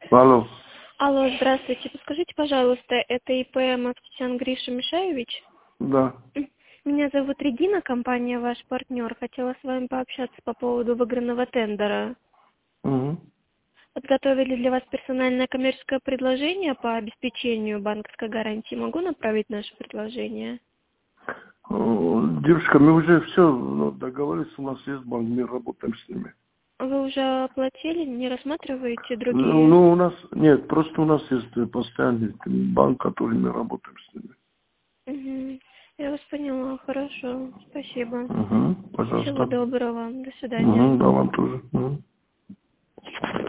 Алло. Алло, здравствуйте. Подскажите, пожалуйста, это ИП Мавтисян Гриша Мишаевич? Да. Меня зовут Регина, компания «Ваш партнер». Хотела с вами пообщаться по поводу выигранного тендера. Угу. Подготовили для вас персональное коммерческое предложение по обеспечению банковской гарантии. Могу направить наше предложение? Девушка, мы уже все договорились, у нас есть банк, мы работаем с ними. Вы уже оплатили, не рассматриваете другие? Ну, у нас, нет, просто у нас есть постоянный банк, который мы работаем с ними. Угу. Я вас поняла, хорошо. Спасибо. Угу. Всего Пожалуйста. доброго. До Угу, свидания. да, вам тоже. Угу.